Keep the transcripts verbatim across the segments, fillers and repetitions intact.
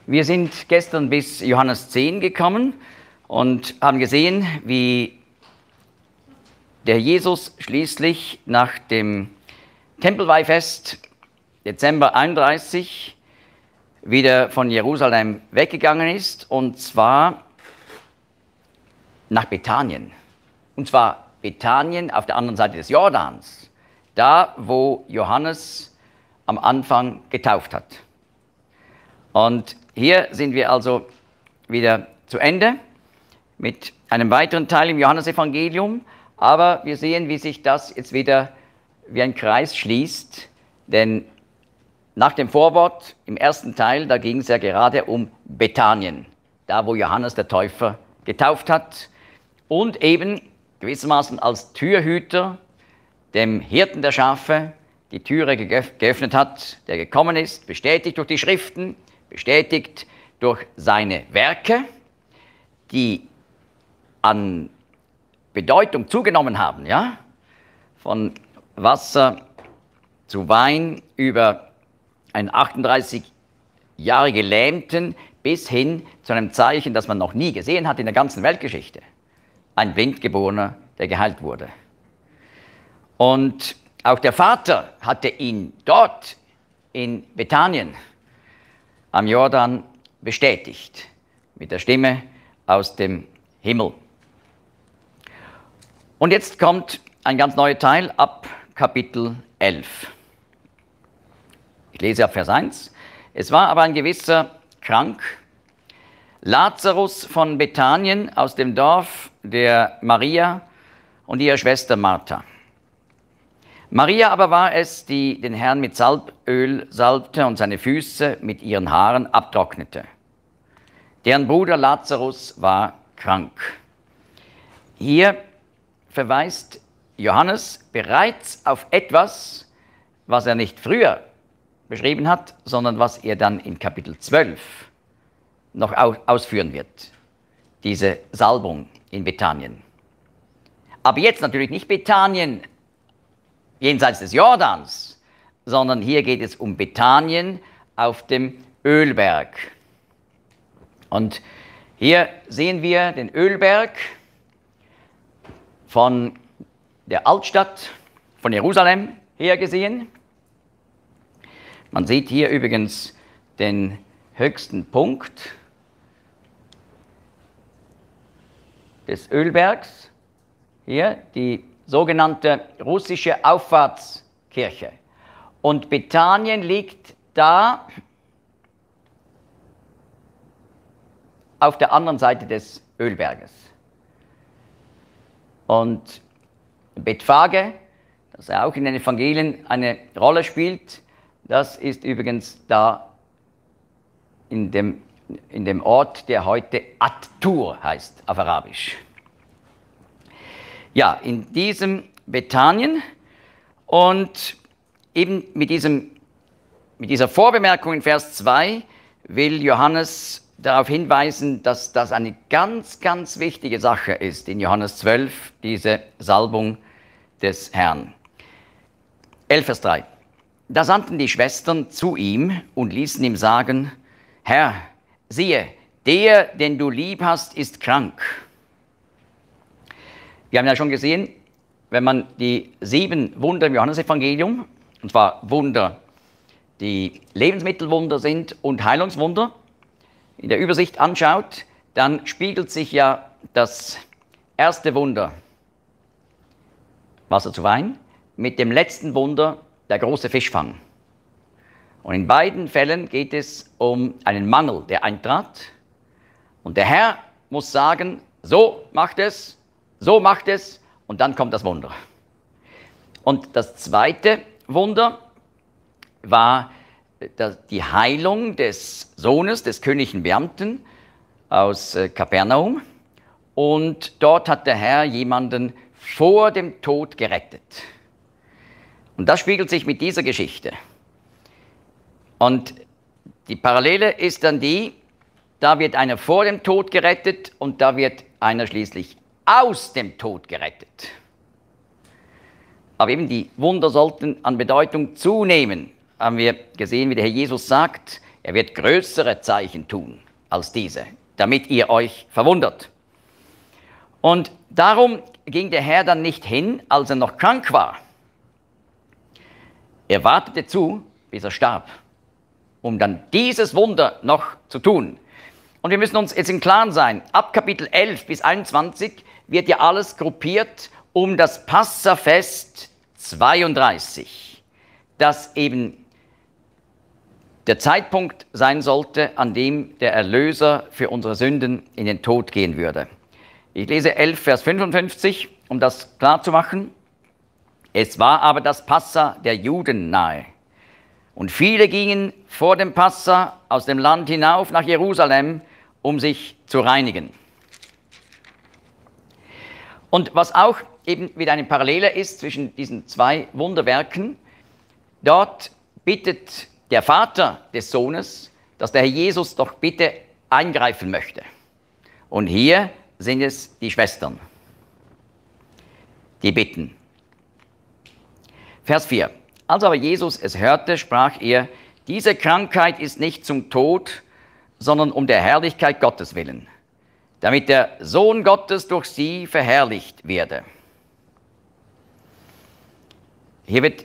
Wir sind gestern bis Johannes zehn gekommen und haben gesehen, wie der Jesus schließlich nach dem Tempelweihfest Dezember einunddreißig wieder von Jerusalem weggegangen ist, und zwar nach Bethanien. Und zwar Bethanien auf der anderen Seite des Jordans, da wo Johannes am Anfang getauft hat. Und hier sind wir also wieder zu Ende mit einem weiteren Teil im Johannesevangelium, aber wir sehen, wie sich das jetzt wieder wie ein Kreis schließt, denn nach dem Vorwort im ersten Teil, da ging es ja gerade um Bethanien, da wo Johannes der Täufer getauft hat und eben gewissermaßen als Türhüter dem Hirten der Schafe die Türe geöffnet hat, der gekommen ist, bestätigt durch die Schriften, bestätigt durch seine Werke, die an Bedeutung zugenommen haben, ja, von Wasser zu Wein über einen achtunddreißig Jahre Gelähmten bis hin zu einem Zeichen, das man noch nie gesehen hat in der ganzen Weltgeschichte. Ein Blindgeborener, der geheilt wurde. Und auch der Vater hatte ihn dort in Bethanien am Jordan bestätigt, mit der Stimme aus dem Himmel. Und jetzt kommt ein ganz neuer Teil ab Kapitel elf. Ich lese ab Vers eins. Es war aber ein gewisser krank, Lazarus von Bethanien aus dem Dorf der Maria und ihrer Schwester Martha. Maria aber war es, die den Herrn mit Salböl salbte und seine Füße mit ihren Haaren abtrocknete. Deren Bruder Lazarus war krank. Hier verweist Johannes bereits auf etwas, was er nicht früher beschrieben hat, sondern was er dann in Kapitel zwölf noch ausführen wird. Diese Salbung in Bethanien. Aber jetzt natürlich nicht Bethanien jenseits des Jordans, sondern hier geht es um Bethanien auf dem Ölberg. Und hier sehen wir den Ölberg von der Altstadt von Jerusalem her gesehen. Man sieht hier übrigens den höchsten Punkt des Ölbergs, hier die sogenannte russische Auffahrtskirche. Und Bethanien liegt da auf der anderen Seite des Ölberges. Und Bethphage, das auch in den Evangelien eine Rolle spielt, das ist übrigens da in dem, in dem Ort, der heute At-Tur heißt auf Arabisch. Ja, in diesem Bethanien und eben mit, diesem, mit dieser Vorbemerkung in Vers zwei will Johannes darauf hinweisen, dass das eine ganz, ganz wichtige Sache ist in Johannes zwölf, diese Salbung des Herrn. elf Vers drei. Da sandten die Schwestern zu ihm und ließen ihm sagen: Herr, siehe, der, den du lieb hast, ist krank. Wir haben ja schon gesehen, wenn man die sieben Wunder im Johannesevangelium, und zwar Wunder, die Lebensmittelwunder sind und Heilungswunder, in der Übersicht anschaut, dann spiegelt sich ja das erste Wunder, Wasser zu Wein, mit dem letzten Wunder, der große Fischfang. Und in beiden Fällen geht es um einen Mangel, der eintrat. Und der Herr muss sagen, so macht es, so macht es, und dann kommt das Wunder. Und das zweite Wunder war die Heilung des Sohnes des königlichen Beamten aus Kapernaum. Und dort hat der Herr jemanden vor dem Tod gerettet. Und das spiegelt sich mit dieser Geschichte. Und die Parallele ist dann die, da wird einer vor dem Tod gerettet und da wird einer schließlich aus dem Tod gerettet. Aber eben die Wunder sollten an Bedeutung zunehmen. Haben wir gesehen, wie der Herr Jesus sagt, er wird größere Zeichen tun als diese, damit ihr euch verwundert. Und darum ging der Herr dann nicht hin, als er noch krank war. Er wartete zu, bis er starb, um dann dieses Wunder noch zu tun. Und wir müssen uns jetzt im Klaren sein, ab Kapitel elf bis einundzwanzig wird ja alles gruppiert um das Passafest zweiunddreißig, das eben der Zeitpunkt sein sollte, an dem der Erlöser für unsere Sünden in den Tod gehen würde. Ich lese elf, Vers fünfundfünfzig, um das klar zu machen. Es war aber das Passa der Juden nahe. Und viele gingen vor dem Passa aus dem Land hinauf nach Jerusalem, um sich zu reinigen. Und was auch eben wieder eine Parallele ist zwischen diesen zwei Wunderwerken, dort bittet der Vater des Sohnes, dass der Herr Jesus doch bitte eingreifen möchte. Und hier sind es die Schwestern, die bitten. Vers vier. Als aber Jesus es hörte, sprach er, diese Krankheit ist nicht zum Tod, sondern um der Herrlichkeit Gottes willen, damit der Sohn Gottes durch sie verherrlicht werde. Hier wird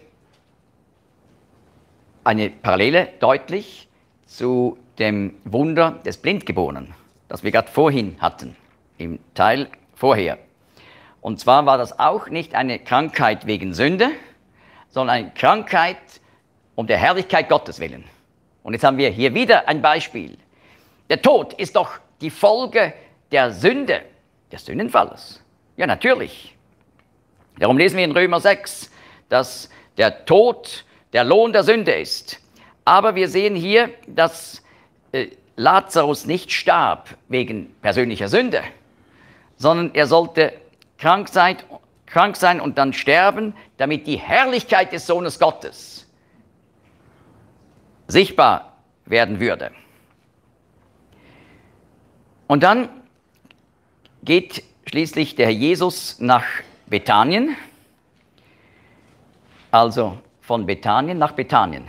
eine Parallele deutlich zu dem Wunder des Blindgeborenen, das wir gerade vorhin hatten, im Teil vorher. Und zwar war das auch nicht eine Krankheit wegen Sünde, sondern eine Krankheit um der Herrlichkeit Gottes willen. Und jetzt haben wir hier wieder ein Beispiel. Der Tod ist doch die Folge der Sünde, des Sündenfalles. Ja, natürlich. Darum lesen wir in Römer sechs, dass der Tod der Lohn der Sünde ist. Aber wir sehen hier, dass äh, Lazarus nicht starb wegen persönlicher Sünde, sondern er sollte krank sein, krank sein und dann sterben, damit die Herrlichkeit des Sohnes Gottes sichtbar werden würde. Und dann geht schließlich der Herr Jesus nach Bethanien, also von Bethanien nach Bethanien.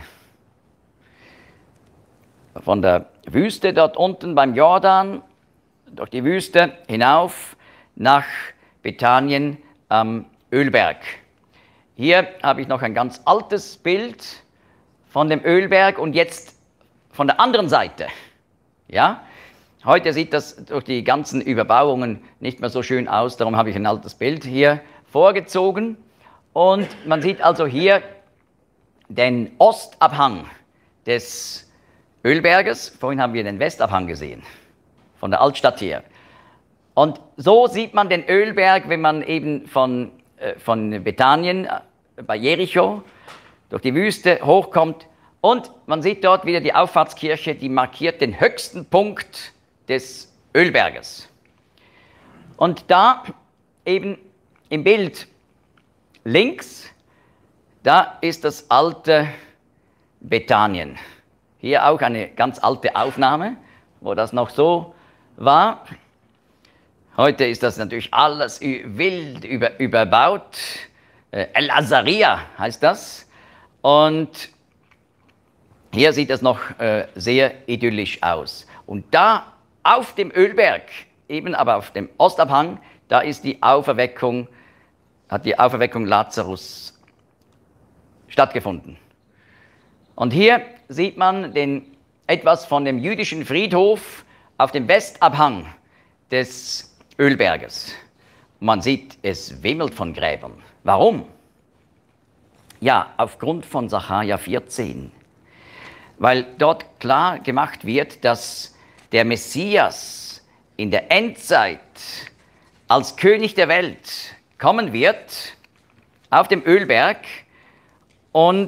Von der Wüste dort unten beim Jordan, durch die Wüste hinauf nach Bethanien am Ölberg. Hier habe ich noch ein ganz altes Bild von dem Ölberg und jetzt von der anderen Seite. Ja? Heute sieht das durch die ganzen Überbauungen nicht mehr so schön aus, darum habe ich ein altes Bild hier vorgezogen. Und man sieht also hier den Ostabhang des Ölberges. Vorhin haben wir den Westabhang gesehen, von der Altstadt her. Und so sieht man den Ölberg, wenn man eben von, äh, von Bethanien äh, bei Jericho durch die Wüste hochkommt. Und man sieht dort wieder die Auffahrtskirche, die markiert den höchsten Punkt des Ölberges. Und da eben im Bild links, da ist das alte Bethanien. Hier auch eine ganz alte Aufnahme, wo das noch so war. Heute ist das natürlich alles wild über, überbaut. El Azaria heißt das. Und hier sieht das noch äh, sehr idyllisch aus. Und da auf dem Ölberg, eben aber auf dem Ostabhang, da ist die Auferweckung, hat die Auferweckung Lazarus stattgefunden. Und hier sieht man den, etwas von dem jüdischen Friedhof auf dem Westabhang des Ölberges. Man sieht, es wimmelt von Gräbern. Warum? Ja, aufgrund von Sacharja vierzehn. Weil dort klar gemacht wird, dass der Messias in der Endzeit als König der Welt kommen wird auf dem Ölberg und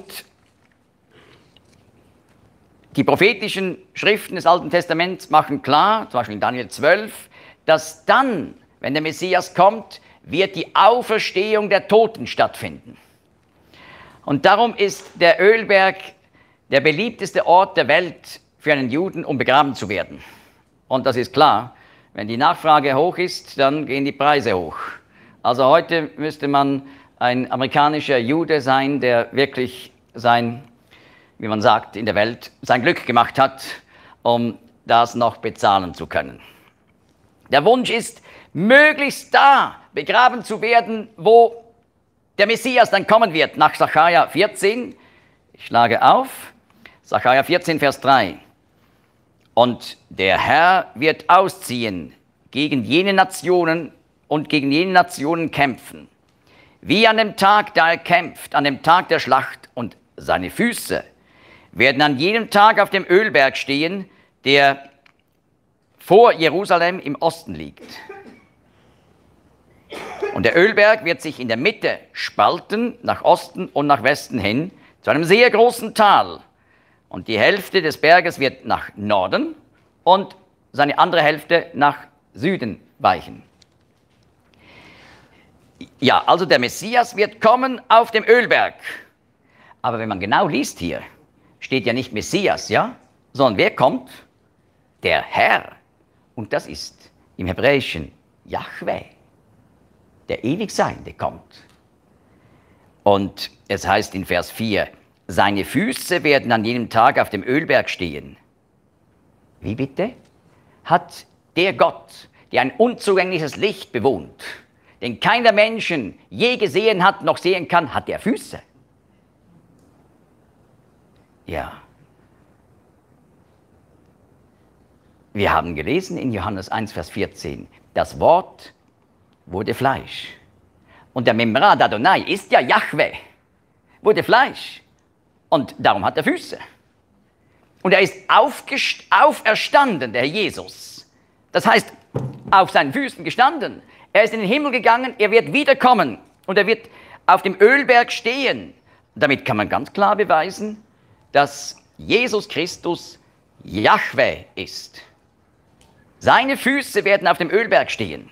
die prophetischen Schriften des Alten Testaments machen klar, zum Beispiel in Daniel zwölf, dass dann, wenn der Messias kommt, wird die Auferstehung der Toten stattfinden. Und darum ist der Ölberg der beliebteste Ort der Welt für einen Juden, um begraben zu werden. Und das ist klar, wenn die Nachfrage hoch ist, dann gehen die Preise hoch. Also heute müsste man ein amerikanischer Jude sein, der wirklich sein, wie man sagt, in der Welt sein Glück gemacht hat, um das noch bezahlen zu können. Der Wunsch ist, möglichst da begraben zu werden, wo der Messias dann kommen wird, nach Sacharja vierzehn. Ich schlage auf, Sacharja vierzehn, Vers drei. Und der Herr wird ausziehen gegen jene Nationen und gegen jene Nationen kämpfen, wie an dem Tag, da er kämpft, an dem Tag der Schlacht, und seine Füße werden an jedem Tag auf dem Ölberg stehen, der vor Jerusalem im Osten liegt. Und der Ölberg wird sich in der Mitte spalten, nach Osten und nach Westen hin, zu einem sehr großen Tal. Und die Hälfte des Berges wird nach Norden und seine andere Hälfte nach Süden weichen. Ja, also der Messias wird kommen auf dem Ölberg. Aber wenn man genau liest hier, steht ja nicht Messias, ja, sondern wer kommt? Der Herr. Und das ist im Hebräischen Jahwe. Der Ewigseiende kommt. Und es heißt in Vers vier, seine Füße werden an jenem Tag auf dem Ölberg stehen. Wie bitte? Hat der Gott, der ein unzugängliches Licht bewohnt, den keiner Menschen je gesehen hat, noch sehen kann, hat der Füße? Ja. Wir haben gelesen in Johannes eins, Vers vierzehn, das Wort wurde Fleisch. Und der Memrad Adonai ist ja Jahwe, wurde Fleisch. Und darum hat er Füße. Und er ist auferstanden, der Herr Jesus. Das heißt, auf seinen Füßen gestanden. Er ist in den Himmel gegangen, er wird wiederkommen. Und er wird auf dem Ölberg stehen. Damit kann man ganz klar beweisen, dass Jesus Christus Jahwe ist. Seine Füße werden auf dem Ölberg stehen.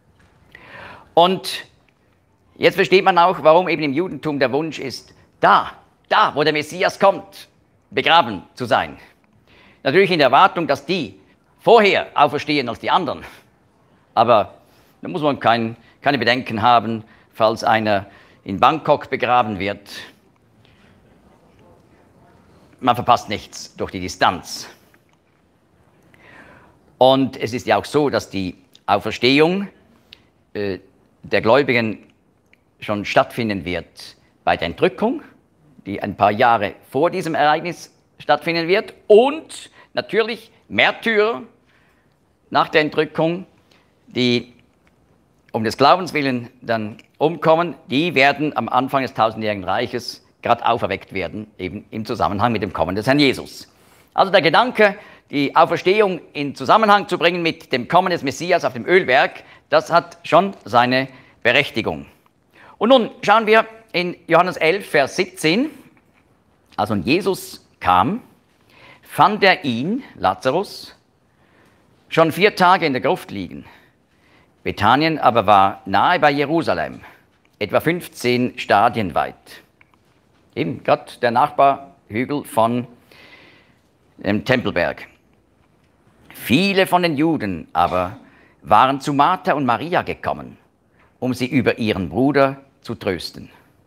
Und jetzt versteht man auch, warum eben im Judentum der Wunsch ist, da, da, wo der Messias kommt, begraben zu sein. Natürlich in der Erwartung, dass die vorher auferstehen als die anderen. Aber da muss man kein, keine Bedenken haben, falls einer in Bangkok begraben wird. Man verpasst nichts durch die Distanz. Und es ist ja auch so, dass die Auferstehung äh, der Gläubigen schon stattfinden wird bei der Entrückung, die ein paar Jahre vor diesem Ereignis stattfinden wird, und natürlich Märtyrer nach der Entrückung, die um des Glaubens willen dann umkommen, die werden am Anfang des tausendjährigen Reiches gerade auferweckt werden, eben im Zusammenhang mit dem Kommen des Herrn Jesus. Also der Gedanke, die Auferstehung in Zusammenhang zu bringen mit dem Kommen des Messias auf dem Ölberg, das hat schon seine Berechtigung. Und nun schauen wir in Johannes elf, Vers siebzehn. Als nun Jesus kam, fand er ihn, Lazarus, schon vier Tage in der Gruft liegen. Bethanien aber war nahe bei Jerusalem, etwa fünfzehn Stadien weit. Eben gerade der Nachbarhügel von dem Tempelberg. Viele von den Juden aber waren zu Martha und Maria gekommen, um sie über ihren Bruder zu trösten.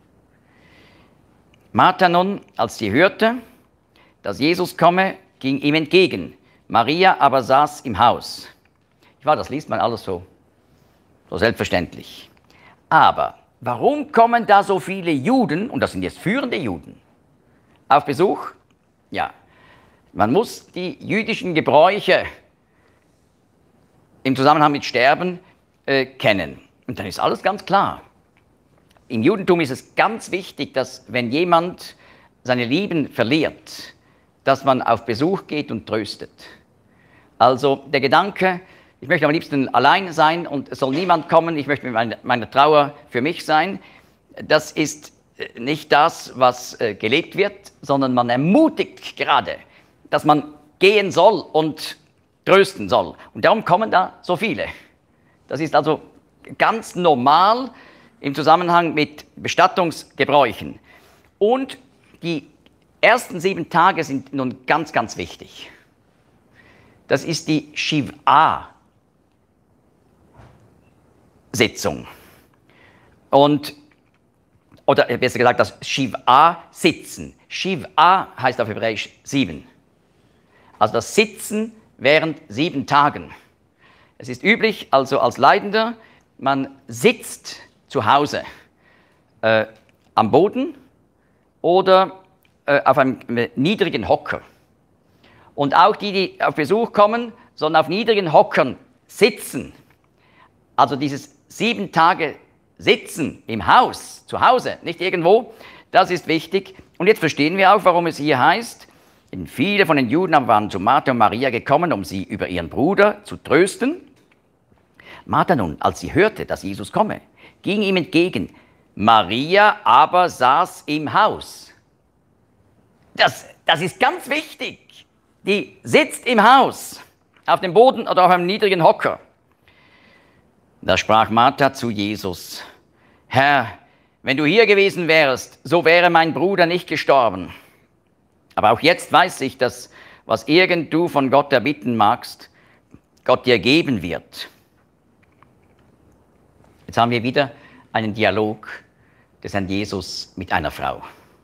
Martha nun, als sie hörte, dass Jesus komme, ging ihm entgegen. Maria aber saß im Haus. Ich weiß, das liest man alles so, so selbstverständlich. Aber warum kommen da so viele Juden, und das sind jetzt führende Juden, auf Besuch? Ja, man muss die jüdischen Gebräuche im Zusammenhang mit Sterben äh, kennen. Und dann ist alles ganz klar. Im Judentum ist es ganz wichtig, dass wenn jemand seine Lieben verliert, dass man auf Besuch geht und tröstet. Also der Gedanke, ich möchte am liebsten allein sein und es soll niemand kommen, ich möchte mit meiner, meiner Trauer für mich sein, das ist nicht das, was äh, gelebt wird, sondern man ermutigt gerade, dass man gehen soll und trösten soll. Und darum kommen da so viele. Das ist also ganz normal im Zusammenhang mit Bestattungsgebräuchen. Und die ersten sieben Tage sind nun ganz, ganz wichtig. Das ist die Shiva-Sitzung. Und, oder besser gesagt, das Shiva-Sitzen. Shiva heißt auf Hebräisch sieben. Also das Sitzen während sieben Tagen. Es ist üblich, also als Leidender, man sitzt zu Hause äh, am Boden oder äh, auf einem niedrigen Hocker. Und auch die, die auf Besuch kommen, sollen auf niedrigen Hockern sitzen. Also dieses sieben Tage Sitzen im Haus, zu Hause, nicht irgendwo, das ist wichtig. Und jetzt verstehen wir auch, warum es hier heißt, viele von den Juden waren zu Martha und Maria gekommen, um sie über ihren Bruder zu trösten. Martha nun, als sie hörte, dass Jesus komme, ging ihm entgegen. Maria aber saß im Haus. Das, das ist ganz wichtig. Die sitzt im Haus, auf dem Boden oder auf einem niedrigen Hocker. Da sprach Martha zu Jesus, Herr, wenn du hier gewesen wärst, so wäre mein Bruder nicht gestorben. Aber auch jetzt weiß ich, dass was irgend du von Gott erbitten magst, Gott dir geben wird. Jetzt haben wir wieder einen Dialog des Herrn Jesus mit einer Frau.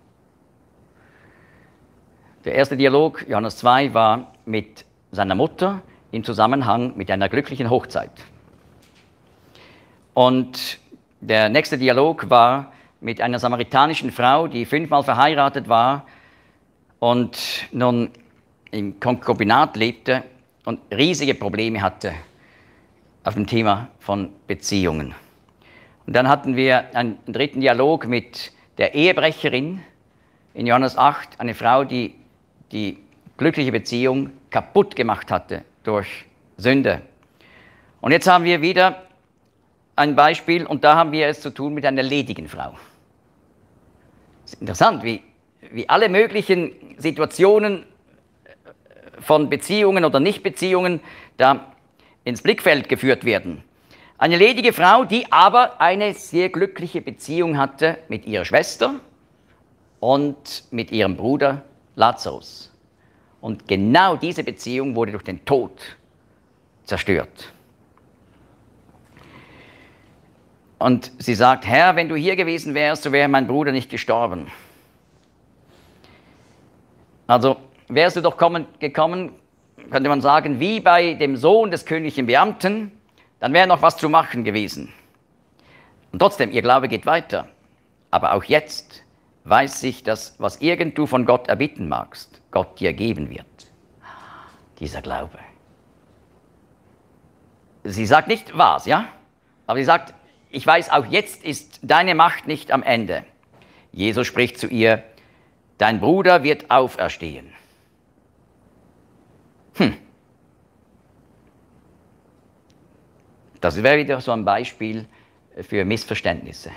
Der erste Dialog, Johannes zwei, war mit seiner Mutter im Zusammenhang mit einer glücklichen Hochzeit. Und der nächste Dialog war mit einer samaritanischen Frau, die fünfmal verheiratet war und nun im Konkubinat lebte und riesige Probleme hatte auf dem Thema von Beziehungen. Und dann hatten wir einen dritten Dialog mit der Ehebrecherin in Johannes acht, eine Frau, die die glückliche Beziehung kaputt gemacht hatte durch Sünde. Und jetzt haben wir wieder ein Beispiel, und da haben wir es zu tun mit einer ledigen Frau. Es ist interessant, wie, wie alle möglichen Situationen von Beziehungen oder Nichtbeziehungen da ins Blickfeld geführt werden. Eine ledige Frau, die aber eine sehr glückliche Beziehung hatte mit ihrer Schwester und mit ihrem Bruder Lazarus. Und genau diese Beziehung wurde durch den Tod zerstört. Und sie sagt, Herr, wenn du hier gewesen wärst, so wäre mein Bruder nicht gestorben. Also wärst du doch kommen, gekommen, könnte man sagen, wie bei dem Sohn des königlichen Beamten, dann wäre noch was zu machen gewesen. Und trotzdem, ihr Glaube geht weiter. Aber auch jetzt weiß ich, dass was irgend du von Gott erbitten magst, Gott dir geben wird. Dieser Glaube. Sie sagt nicht was, ja? Aber sie sagt, ich weiß, auch jetzt ist deine Macht nicht am Ende. Jesus spricht zu ihr, dein Bruder wird auferstehen. Hm. Das wäre wieder so ein Beispiel für Missverständnisse,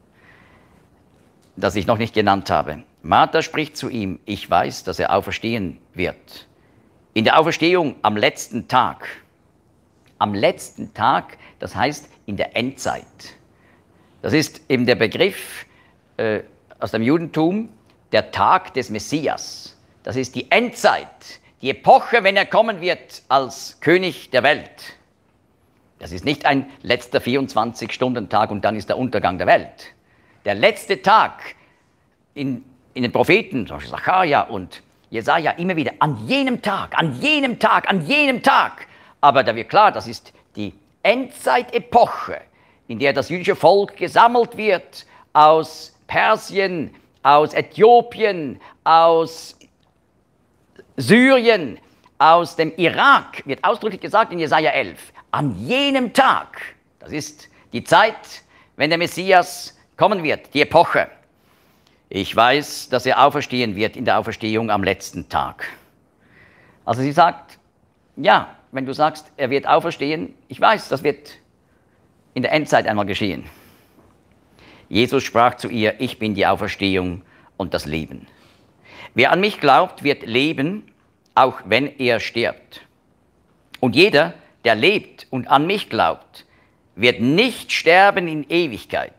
das ich noch nicht genannt habe. Martha spricht zu ihm, ich weiß, dass er auferstehen wird. In der Auferstehung am letzten Tag. Am letzten Tag, das heißt in der Endzeit. Das ist eben der Begriff äh, aus dem Judentum, der Tag des Messias. Das ist die Endzeit, die Epoche, wenn er kommen wird als König der Welt. Das ist nicht ein letzter vierundzwanzig-Stunden-Tag und dann ist der Untergang der Welt. Der letzte Tag in, in den Propheten, zum Beispiel Sacharja und Jesaja, immer wieder an jenem Tag, an jenem Tag, an jenem Tag. Aber da wird klar, das ist die Endzeitepoche, in der das jüdische Volk gesammelt wird aus Persien, aus Äthiopien, aus Syrien, aus dem Irak, wird ausdrücklich gesagt in Jesaja elf. An jenem Tag, das ist die Zeit, wenn der Messias kommen wird, die Epoche. Ich weiß, dass er auferstehen wird in der Auferstehung am letzten Tag. Also sie sagt, ja, wenn du sagst, er wird auferstehen, ich weiß, das wird in der Endzeit einmal geschehen. Jesus sprach zu ihr, ich bin die Auferstehung und das Leben. Wer an mich glaubt, wird leben, auch wenn er stirbt. Und jeder, der lebt und an mich glaubt, wird nicht sterben in Ewigkeit.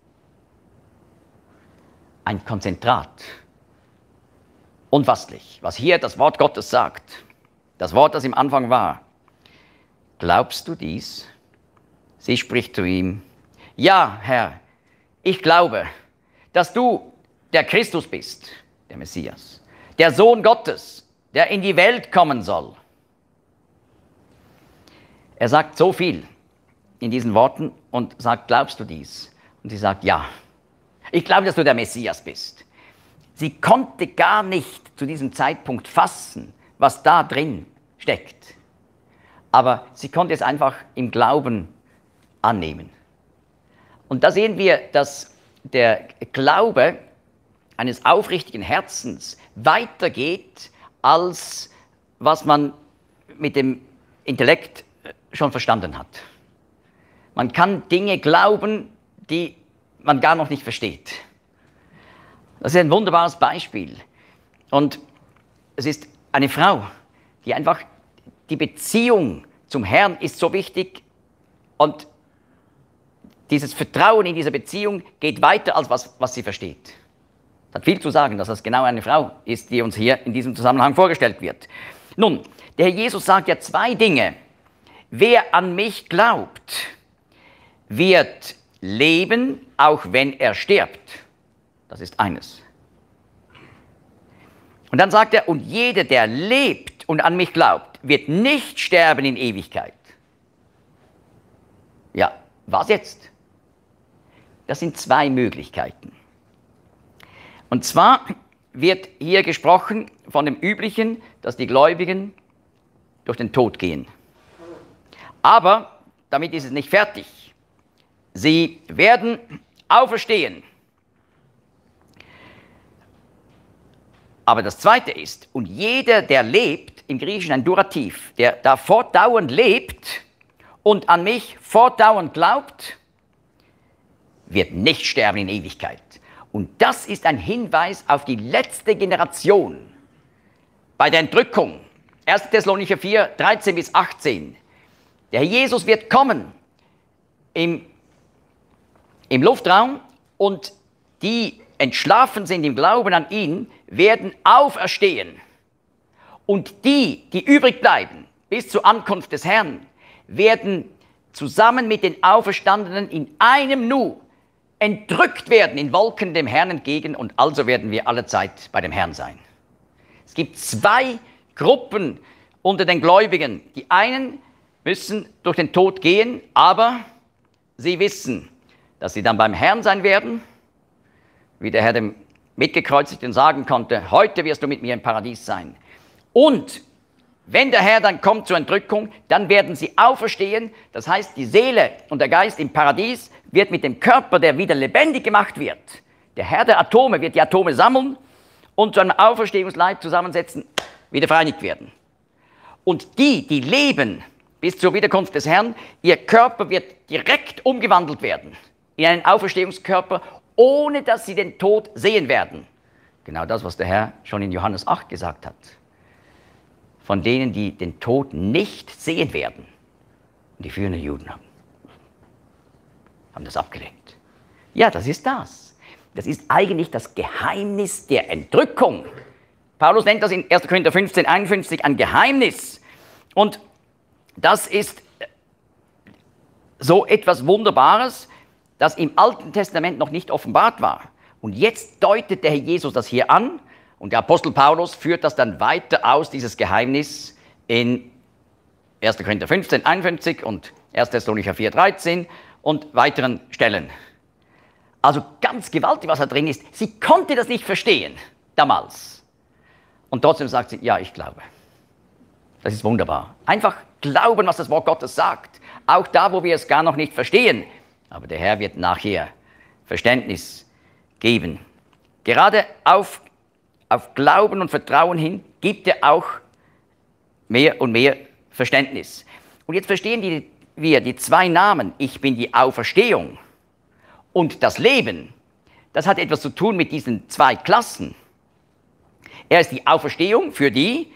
Ein Konzentrat. Unfasslich, was hier das Wort Gottes sagt. Das Wort, das im Anfang war. Glaubst du dies? Sie spricht zu ihm, ja, Herr, ich glaube, dass du der Christus bist, der Messias, der Sohn Gottes, der der in die Welt kommen soll. Er sagt so viel in diesen Worten und sagt, glaubst du dies? Und sie sagt, ja. Ich glaube, dass du der Messias bist. Sie konnte gar nicht zu diesem Zeitpunkt fassen, was da drin steckt. Aber sie konnte es einfach im Glauben annehmen. Und da sehen wir, dass der Glaube eines aufrichtigen Herzens weitergeht, als was man mit dem Intellekt schon verstanden hat. Man kann Dinge glauben, die man gar noch nicht versteht. Das ist ein wunderbares Beispiel. Und es ist eine Frau, die einfach, die Beziehung zum Herrn ist so wichtig und dieses Vertrauen in diese Beziehung geht weiter, als was, was sie versteht. Es hat viel zu sagen, dass das genau eine Frau ist, die uns hier in diesem Zusammenhang vorgestellt wird. Nun, der Herr Jesus sagt ja zwei Dinge. Wer an mich glaubt, wird leben, auch wenn er stirbt. Das ist eines. Und dann sagt er, und jeder, der lebt und an mich glaubt, wird nicht sterben in Ewigkeit. Ja, was jetzt? Das sind zwei Möglichkeiten. Und zwar wird hier gesprochen von dem Üblichen, dass die Gläubigen durch den Tod gehen. Aber damit ist es nicht fertig. Sie werden auferstehen. Aber das Zweite ist, und jeder, der lebt, im Griechischen ein Durativ, der da fortdauernd lebt und an mich fortdauernd glaubt, wird nicht sterben in Ewigkeit. Und das ist ein Hinweis auf die letzte Generation. Bei der Entrückung, erster Thessalonicher vier, dreizehn bis achtzehn. Der Herr Jesus wird kommen im, im Luftraum und die entschlafen sind im Glauben an ihn, werden auferstehen. Und die, die übrig bleiben bis zur Ankunft des Herrn, werden zusammen mit den Auferstandenen in einem Nu entrückt werden in Wolken dem Herrn entgegen, und also werden wir alle Zeit bei dem Herrn sein. Es gibt zwei Gruppen unter den Gläubigen. Die einen müssen durch den Tod gehen, aber sie wissen, dass sie dann beim Herrn sein werden, wie der Herr dem Mitgekreuzigten sagen konnte, heute wirst du mit mir im Paradies sein. Und wenn der Herr dann kommt zur Entrückung, dann werden sie auferstehen. Das heißt, die Seele und der Geist im Paradies wird mit dem Körper, der wieder lebendig gemacht wird. Der Herr der Atome wird die Atome sammeln und zu einem Auferstehungsleib zusammensetzen, wieder vereinigt werden. Und die, die leben bis zur Wiederkunft des Herrn, ihr Körper wird direkt umgewandelt werden in einen Auferstehungskörper, ohne dass sie den Tod sehen werden. Genau das, was der Herr schon in Johannes acht gesagt hat. Von denen, die den Tod nicht sehen werden. Und die führenden Juden haben, haben das abgelehnt. Ja, das ist das. Das ist eigentlich das Geheimnis der Entrückung. Paulus nennt das in erster Korinther fünfzehn, einundfünfzig ein Geheimnis. Und das ist so etwas Wunderbares, das im Alten Testament noch nicht offenbart war. Und jetzt deutet der Herr Jesus das hier an. Und der Apostel Paulus führt das dann weiter aus, dieses Geheimnis, in erster Korinther fünfzehn, einundfünfzig und erster Thessalonicher vier, dreizehn und weiteren Stellen. Also ganz gewaltig, was da drin ist. Sie konnte das nicht verstehen, damals. Und trotzdem sagt sie, ja, ich glaube. Das ist wunderbar. Einfach glauben, was das Wort Gottes sagt. Auch da, wo wir es gar noch nicht verstehen. Aber der Herr wird nachher Verständnis geben. Gerade auf Auf Glauben und Vertrauen hin gibt er auch mehr und mehr Verständnis. Und jetzt verstehen die, wir die zwei Namen, ich bin die Auferstehung und das Leben. Das hat etwas zu tun mit diesen zwei Klassen. Er ist die Auferstehung für die,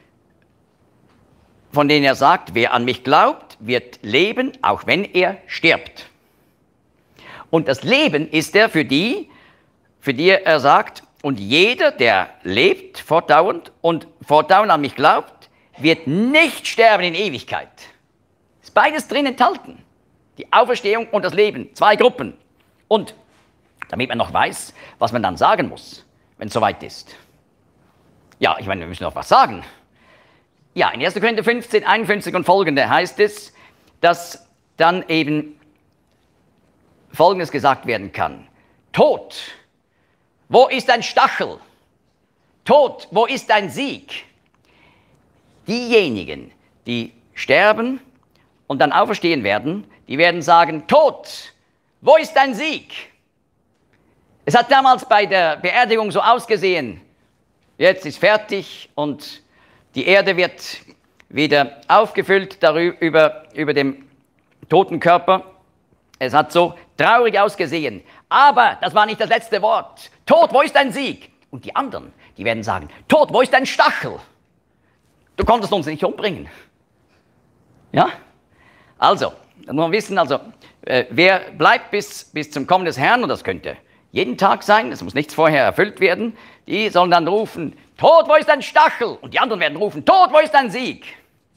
von denen er sagt, wer an mich glaubt, wird leben, auch wenn er stirbt. Und das Leben ist er für die, für die er sagt, und jeder, der lebt fortdauernd und fortdauernd an mich glaubt, wird nicht sterben in Ewigkeit. Ist beides drin enthalten. Die Auferstehung und das Leben. Zwei Gruppen. Und damit man noch weiß, was man dann sagen muss, wenn es soweit ist. Ja, ich meine, wir müssen noch was sagen. Ja, in erster Korinther fünfzehn, einundfünfzig und folgende heißt es, dass dann eben Folgendes gesagt werden kann. Tod, wo ist dein Stachel? Tod, wo ist dein Sieg? Diejenigen, die sterben und dann auferstehen werden, die werden sagen, Tod, wo ist dein Sieg? Es hat damals bei der Beerdigung so ausgesehen, jetzt ist fertig und die Erde wird wieder aufgefüllt darüber, über dem toten Körper. Es hat so traurig ausgesehen. Aber das war nicht das letzte Wort. Tod, wo ist dein Sieg? Und die anderen, die werden sagen, Tod, wo ist dein Stachel? Du konntest uns nicht umbringen. Ja? Also, da muss man wissen, also, äh, wer bleibt bis, bis zum Kommen des Herrn, und das könnte jeden Tag sein, es muss nichts vorher erfüllt werden, die sollen dann rufen, Tod, wo ist dein Stachel? Und die anderen werden rufen, Tod, wo ist dein Sieg?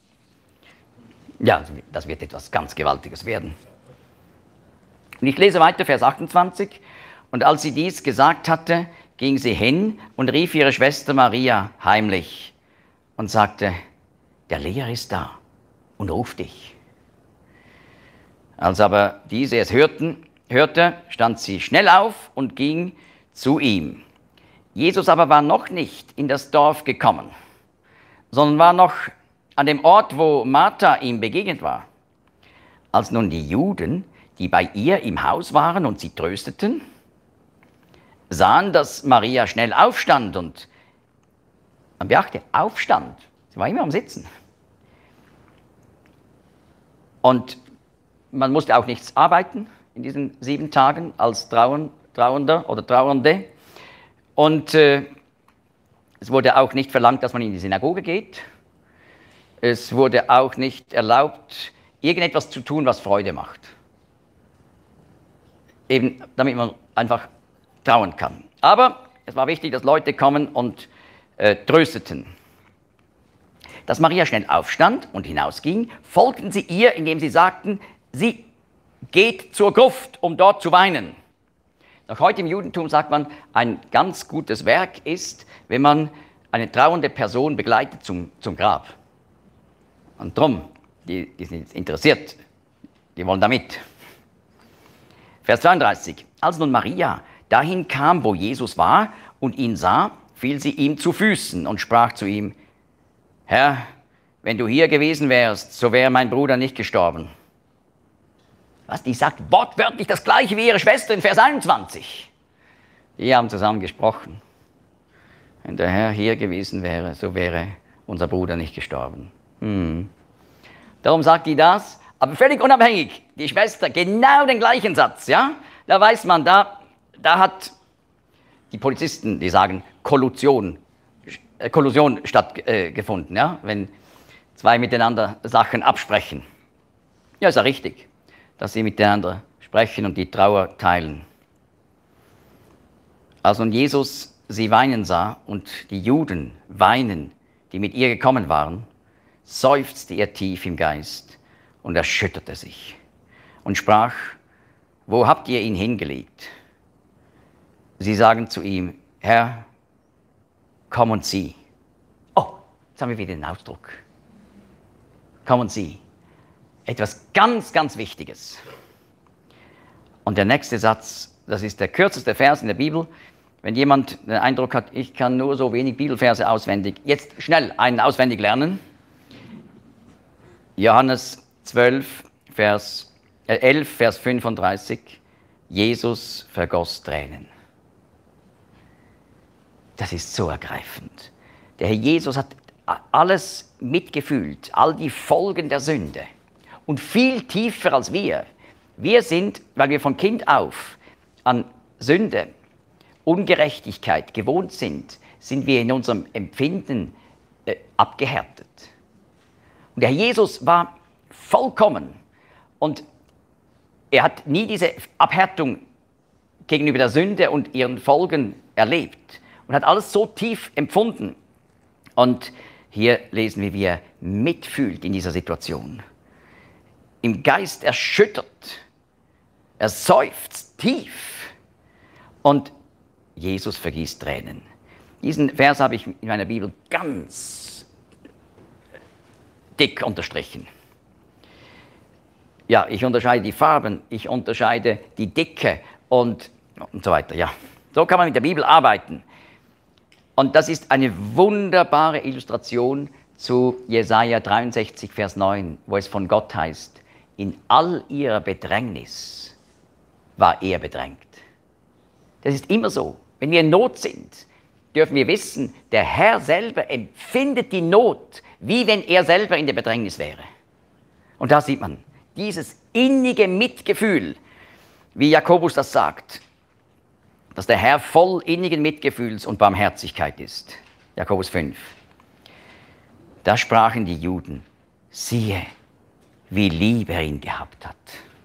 Ja, das wird etwas ganz Gewaltiges werden. Und ich lese weiter, Vers achtundzwanzig. Und als sie dies gesagt hatte, ging sie hin und rief ihre Schwester Maria heimlich und sagte, der Lehrer ist da und ruft dich. Als aber diese es hörten, hörte, stand sie schnell auf und ging zu ihm. Jesus aber war noch nicht in das Dorf gekommen, sondern war noch an dem Ort, wo Martha ihm begegnet war. Als nun die Juden, die bei ihr im Haus waren und sie trösteten, sahen, dass Maria schnell aufstand und, man beachte, aufstand, sie war immer am Sitzen. Und man musste auch nichts arbeiten in diesen sieben Tagen als Trauern, Trauernder oder Trauernde. Und äh, es wurde auch nicht verlangt, dass man in die Synagoge geht. Es wurde auch nicht erlaubt, irgendetwas zu tun, was Freude macht. Eben damit man einfach trauern kann. Aber es war wichtig, dass Leute kommen und äh, trösteten. Dass Maria schnell aufstand und hinausging, folgten sie ihr, indem sie sagten, sie geht zur Gruft, um dort zu weinen. Noch heute im Judentum sagt man, ein ganz gutes Werk ist, wenn man eine trauernde Person begleitet zum, zum Grab. Und drum, die, die sind interessiert, die wollen da mit. Vers zweiunddreißig. Als nun Maria dahin kam, wo Jesus war und ihn sah, fiel sie ihm zu Füßen und sprach zu ihm, Herr, wenn du hier gewesen wärst, so wäre mein Bruder nicht gestorben. Was, die sagt wortwörtlich das Gleiche wie ihre Schwester in Vers einundzwanzig. Die haben zusammen gesprochen. Wenn der Herr hier gewesen wäre, so wäre unser Bruder nicht gestorben. Hm. Darum sagt die das, aber völlig unabhängig, die Schwester, genau den gleichen Satz. Ja? Da weiß man, da, da hat die Polizisten, die sagen, Kollusion, äh, Kollusion stattgefunden, äh, ja? Wenn zwei miteinander Sachen absprechen. Ja, ist ja richtig, dass sie miteinander sprechen und die Trauer teilen. Als nun Jesus sie weinen sah und die Juden weinen, die mit ihr gekommen waren, seufzte er tief im Geist und erschütterte sich und sprach, wo habt ihr ihn hingelegt? Sie sagen zu ihm, Herr, komm und sieh. Oh, jetzt haben wir wieder den Ausdruck. Komm und sieh. Etwas ganz, ganz Wichtiges. Und der nächste Satz, das ist der kürzeste Vers in der Bibel. Wenn jemand den Eindruck hat, ich kann nur so wenig Bibelverse auswendig, jetzt schnell einen auswendig lernen. Johannes zwölf, Vers, äh, elf, Vers fünfunddreißig. Jesus vergoss Tränen. Das ist so ergreifend. Der Herr Jesus hat alles mitgefühlt, all die Folgen der Sünde. Und viel tiefer als wir. Wir sind, weil wir von Kind auf an Sünde, Ungerechtigkeit gewohnt sind, sind wir in unserem Empfinden äh, abgehärtet. Und der Herr Jesus war vollkommen und er hat nie diese Abhärtung gegenüber der Sünde und ihren Folgen erlebt und hat alles so tief empfunden. Und hier lesen wir, wie er mitfühlt in dieser Situation. Im Geist erschüttert, er seufzt tief und Jesus vergießt Tränen. Diesen Vers habe ich in meiner Bibel ganz dick unterstrichen. Ja, ich unterscheide die Farben, ich unterscheide die Dicke und, und so weiter. Ja, so kann man mit der Bibel arbeiten. Und das ist eine wunderbare Illustration zu Jesaja dreiundsechzig, Vers neun, wo es von Gott heißt, in all ihrer Bedrängnis war er bedrängt. Das ist immer so. Wenn wir in Not sind, dürfen wir wissen, der Herr selber empfindet die Not, wie wenn er selber in der Bedrängnis wäre. Und da sieht man dieses innige Mitgefühl, wie Jakobus das sagt, dass der Herr voll innigen Mitgefühls und Barmherzigkeit ist. Jakobus fünf. Da sprachen die Juden, siehe, wie lieb er ihn gehabt hat.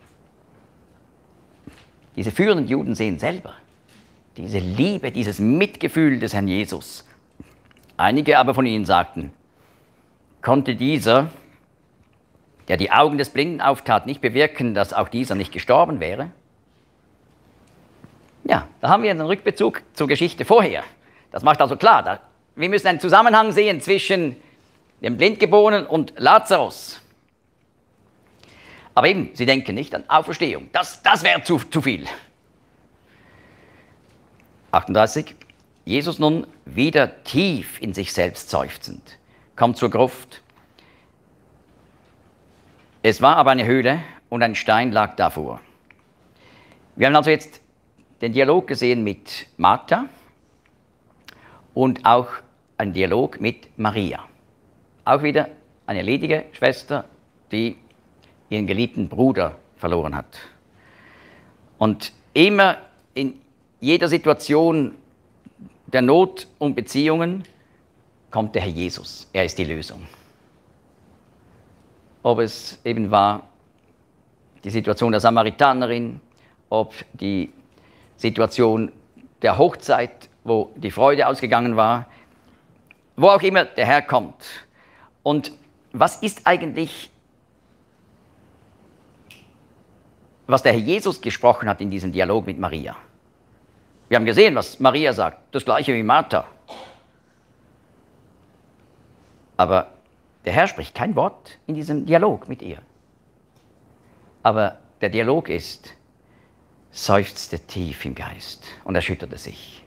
Diese führenden Juden sehen selber diese Liebe, dieses Mitgefühl des Herrn Jesus. Einige aber von ihnen sagten, konnte dieser, der die Augen des Blinden auftat, nicht bewirken, dass auch dieser nicht gestorben wäre? Ja, da haben wir einen Rückbezug zur Geschichte vorher. Das macht also klar, da, wir müssen einen Zusammenhang sehen zwischen dem Blindgeborenen und Lazarus. Aber eben, sie denken nicht an Auferstehung. Das, das wäre zu, zu viel. achtunddreißig. Jesus nun, wieder tief in sich selbst seufzend, kommt zur Gruft. Es war aber eine Höhle und ein Stein lag davor. Wir haben also jetzt den Dialog gesehen mit Martha und auch einen Dialog mit Maria. Auch wieder eine ledige Schwester, die ihren geliebten Bruder verloren hat. Und immer in jeder Situation der Not und Beziehungen kommt der Herr Jesus. Er ist die Lösung. Ob es eben war die Situation der Samaritanerin, ob die Situation der Hochzeit, wo die Freude ausgegangen war, wo auch immer der Herr kommt. Und was ist eigentlich, was der Herr Jesus gesprochen hat in diesem Dialog mit Maria? Wir haben gesehen, was Maria sagt, das gleiche wie Martha. Aber der Herr spricht kein Wort in diesem Dialog mit ihr. Aber der Dialog ist, seufzte tief im Geist und erschütterte sich.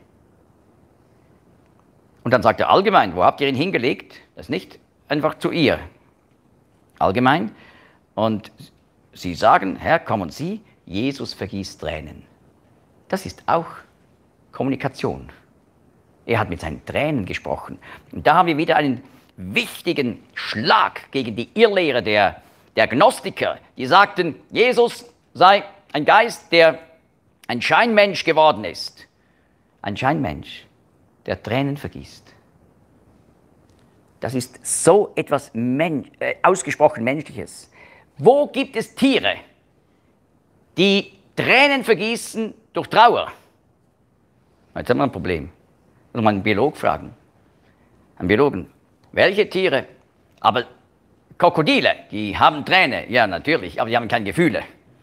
Und dann sagt er allgemein, wo habt ihr ihn hingelegt? Das ist nicht einfach zu ihr. Allgemein. Und sie sagen, Herr, kommen Sie, Jesus vergießt Tränen. Das ist auch Kommunikation. Er hat mit seinen Tränen gesprochen. Und da haben wir wieder einen wichtigen Schlag gegen die Irrlehre der, der Gnostiker, die sagten, Jesus sei ein Geist, der ein Scheinmensch geworden ist. Ein Scheinmensch, der Tränen vergießt. Das ist so etwas Men- äh, ausgesprochen Menschliches. Wo gibt es Tiere, die Tränen vergießen durch Trauer? Jetzt haben wir ein Problem. Muss man einen Biolog fragen. Einen Biologen. Welche Tiere? Aber Krokodile, die haben Tränen. Ja, natürlich, aber die haben keine Gefühle.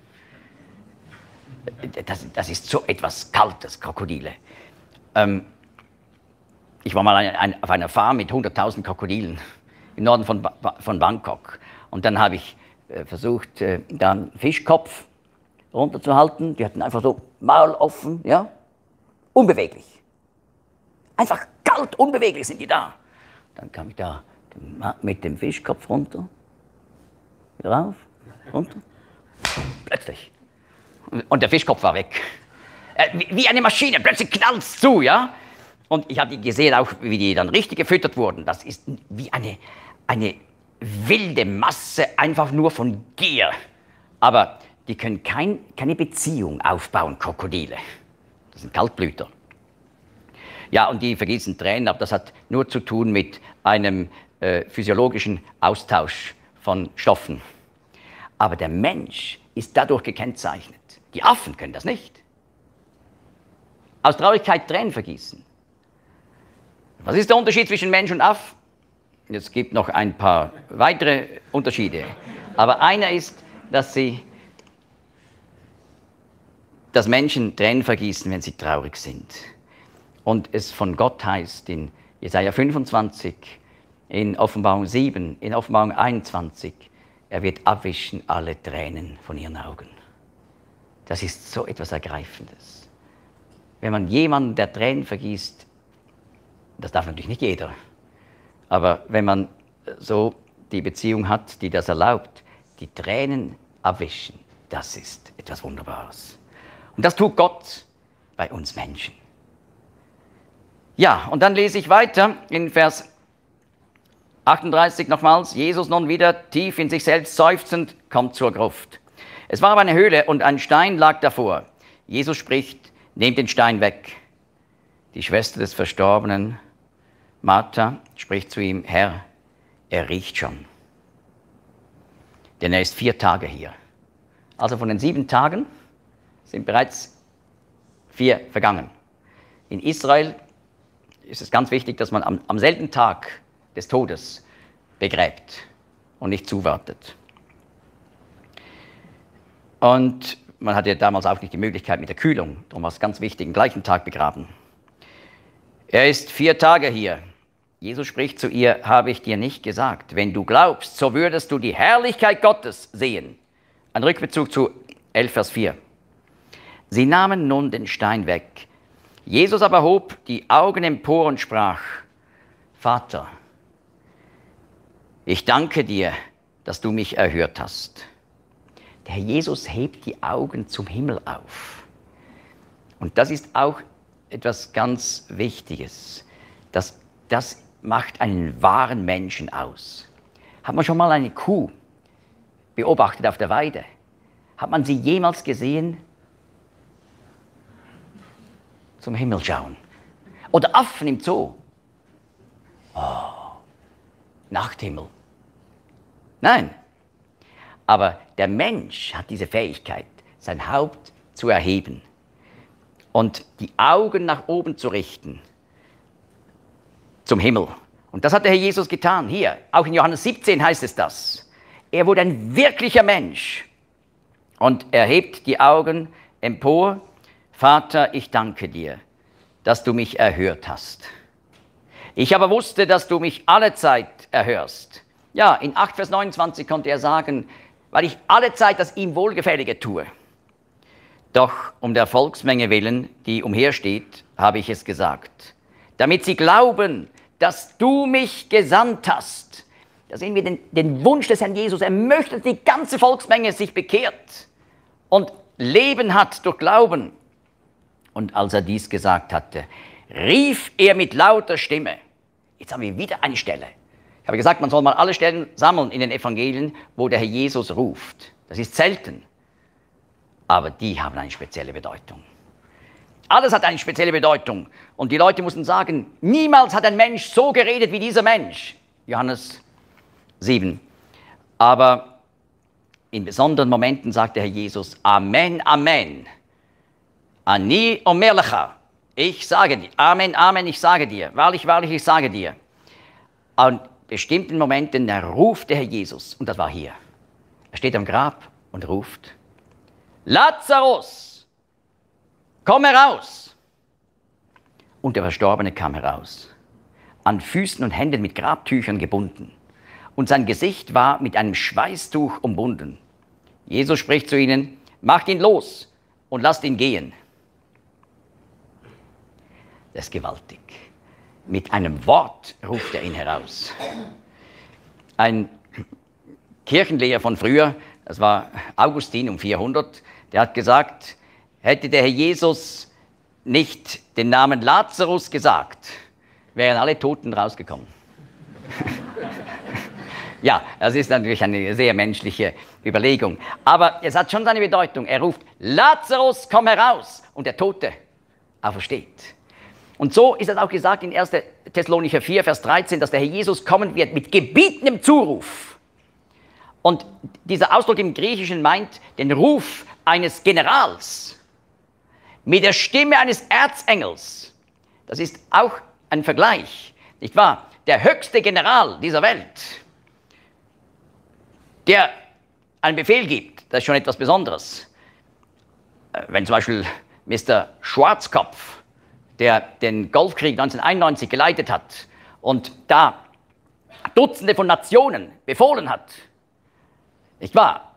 Das, das ist so etwas Kaltes, Krokodile. Ähm, ich war mal ein, ein, auf einer Farm mit hunderttausend Krokodilen im Norden von, ba von Bangkok. Und dann habe ich äh, versucht, äh, da einen Fischkopf runterzuhalten. Die hatten einfach so Maul offen, ja, unbeweglich. Einfach kalt, unbeweglich sind die da. Dann kam ich da mit dem Fischkopf runter, wieder rauf, runter, plötzlich. Und der Fischkopf war weg. Äh, wie eine Maschine, plötzlich knallt es zu, ja. Und ich habe die gesehen, auch wie die dann richtig gefüttert wurden. Das ist wie eine, eine wilde Masse, einfach nur von Gier. Aber die können kein, keine Beziehung aufbauen, Krokodile. Das sind Kaltblüter. Ja, und die vergießen Tränen, aber das hat nur zu tun mit einem äh, physiologischen Austausch von Stoffen. Aber der Mensch ist dadurch gekennzeichnet. Die Affen können das nicht. Aus Traurigkeit Tränen vergießen. Was ist der Unterschied zwischen Mensch und Aff? Es gibt noch ein paar weitere Unterschiede. Aber einer ist, dass sie, dass Menschen Tränen vergießen, wenn sie traurig sind. und es von Gott heißt in Jesaja fünfundzwanzig, in Offenbarung sieben, in Offenbarung einundzwanzig, er wird abwischen alle Tränen von ihren Augen. Das ist so etwas Ergreifendes. Wenn man jemanden, der Tränen vergießt, das darf natürlich nicht jeder, aber wenn man so die Beziehung hat, die das erlaubt, die Tränen abwischen, das ist etwas Wunderbares. Und das tut Gott bei uns Menschen. Ja, und dann lese ich weiter in Vers achtunddreißig nochmals. Jesus nun wieder tief in sich selbst seufzend, kommt zur Gruft. Es war aber eine Höhle und ein Stein lag davor. Jesus spricht, nehmt den Stein weg. Die Schwester des Verstorbenen, Martha, spricht zu ihm, Herr, er riecht schon. Denn er ist vier Tage hier. Also von den sieben Tagen sind bereits vier vergangen. In Israel ist es ganz wichtig, dass man am, am selben Tag des Todes begräbt und nicht zuwartet. Und man hatte damals auch nicht die Möglichkeit mit der Kühlung, darum war es ganz wichtig, am gleichen Tag begraben. Er ist vier Tage hier. Jesus spricht zu ihr, habe ich dir nicht gesagt, wenn du glaubst, so würdest du die Herrlichkeit Gottes sehen. Ein Rückbezug zu elf Vers vier. Sie nahmen nun den Stein weg. Jesus aber hob die Augen empor und sprach, Vater, ich danke dir, dass du mich erhört hast. Der Herr Jesus hebt die Augen zum Himmel auf. Und das ist auch etwas ganz Wichtiges. Das, das macht einen wahren Menschen aus. Hat man schon mal eine Kuh beobachtet auf der Weide? Hat man sie jemals gesehen? Zum Himmel schauen. Oder Affen im Zoo. Oh, Nachthimmel. Nein. Aber der Mensch hat diese Fähigkeit, sein Haupt zu erheben und die Augen nach oben zu richten zum Himmel. Und das hat der Herr Jesus getan. Hier, auch in Johannes siebzehn heißt es das. Er wurde ein wirklicher Mensch und er hebt die Augen empor. Vater, ich danke dir, dass du mich erhört hast. Ich aber wusste, dass du mich alle Zeit erhörst. Ja, in acht Vers neunundzwanzig konnte er sagen, weil ich alle Zeit das ihm Wohlgefällige tue. Doch um der Volksmenge willen, die umhersteht, habe ich es gesagt, damit sie glauben, dass du mich gesandt hast. Da sehen wir den, den Wunsch des Herrn Jesus. Er möchte, dass die ganze Volksmenge sich bekehrt und Leben hat durch Glauben. Und als er dies gesagt hatte, rief er mit lauter Stimme. Jetzt haben wir wieder eine Stelle. Ich habe gesagt, man soll mal alle Stellen sammeln in den Evangelien, wo der Herr Jesus ruft. Das ist selten. Aber die haben eine spezielle Bedeutung. Alles hat eine spezielle Bedeutung. Und die Leute mussten sagen, niemals hat ein Mensch so geredet wie dieser Mensch. Johannes sieben. Aber in besonderen Momenten sagt der Herr Jesus, Amen, Amen. Ani omer lecha. Ich sage dir, Amen, Amen, ich sage dir. Wahrlich, wahrlich, ich sage dir. An bestimmten Momenten, da ruft der Herr Jesus. Und das war hier. Er steht am Grab und ruft, Lazarus, komm heraus. Und der Verstorbene kam heraus, an Füßen und Händen mit Grabtüchern gebunden. Und sein Gesicht war mit einem Schweißtuch umbunden. Jesus spricht zu ihnen, macht ihn los und lasst ihn gehen. Das ist gewaltig. Mit einem Wort ruft er ihn heraus. Ein Kirchenlehrer von früher, das war Augustin um vierhundert, der hat gesagt, hätte der Herr Jesus nicht den Namen Lazarus gesagt, wären alle Toten rausgekommen. Ja, das ist natürlich eine sehr menschliche Überlegung. Aber es hat schon seine Bedeutung. Er ruft, Lazarus, komm heraus. Und der Tote aufersteht. Und so ist es auch gesagt in erster Thessalonicher vier, Vers dreizehn, dass der Herr Jesus kommen wird mit gebietendem Zuruf. Und dieser Ausdruck im Griechischen meint den Ruf eines Generals mit der Stimme eines Erzengels. Das ist auch ein Vergleich, nicht wahr? Der höchste General dieser Welt, der einen Befehl gibt, das ist schon etwas Besonderes. Wenn zum Beispiel Mister Schwarzkopf der den Golfkrieg neunzehnhunderteinundneunzig geleitet hat und da Dutzende von Nationen befohlen hat, nicht wahr?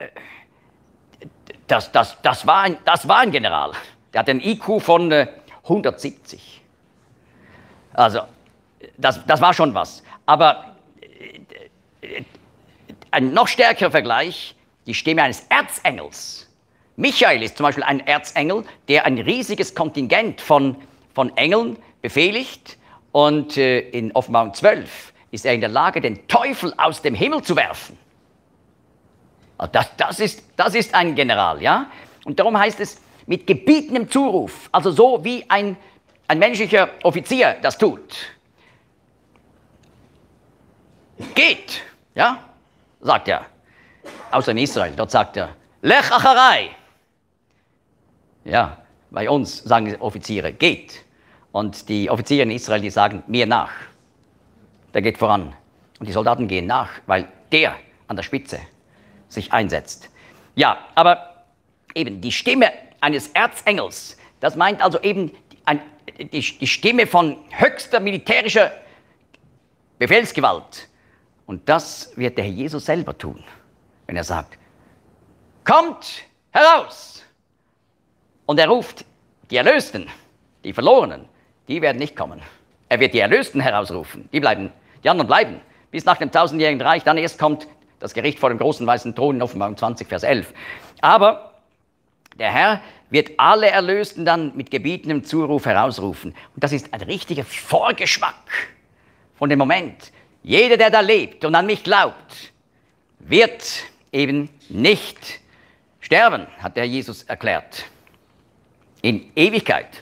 Das, das, das, war, ein, das war ein General. Der hat einen I Q von äh, hundertsiebzig. Also, das, das war schon was. Aber äh, ein noch stärkerer Vergleich, die Stimme eines Erzengels. Michael ist zum Beispiel ein Erzengel, der ein riesiges Kontingent von, von Engeln befehligt. Und äh, in Offenbarung zwölf ist er in der Lage, den Teufel aus dem Himmel zu werfen. Also das, das, ist, das ist ein General, ja? Und darum heißt es, mit gebietendem Zuruf, also so wie ein, ein menschlicher Offizier das tut. Geht, ja, sagt er. Außer in Israel, dort sagt er, Lech Acharei. Ja, bei uns sagen die Offiziere, geht. Und die Offiziere in Israel, die sagen, mir nach. Der geht voran. Und die Soldaten gehen nach, weil der an der Spitze sich einsetzt. Ja, aber eben die Stimme eines Erzengels, das meint also eben ein, die, die Stimme von höchster militärischer Befehlsgewalt. Und das wird der Herr Jesus selber tun, wenn er sagt, kommt heraus! Und er ruft die Erlösten, die Verlorenen, die werden nicht kommen. Er wird die Erlösten herausrufen, die bleiben, die anderen bleiben, bis nach dem tausendjährigen Reich, dann erst kommt das Gericht vor dem großen weißen Thron in Offenbarung zwanzig, Vers elf. Aber der Herr wird alle Erlösten dann mit gebietendem Zuruf herausrufen. Und das ist ein richtiger Vorgeschmack von dem Moment. Jeder, der da lebt und an mich glaubt, wird eben nicht sterben, hat der Herr Jesus erklärt. In Ewigkeit.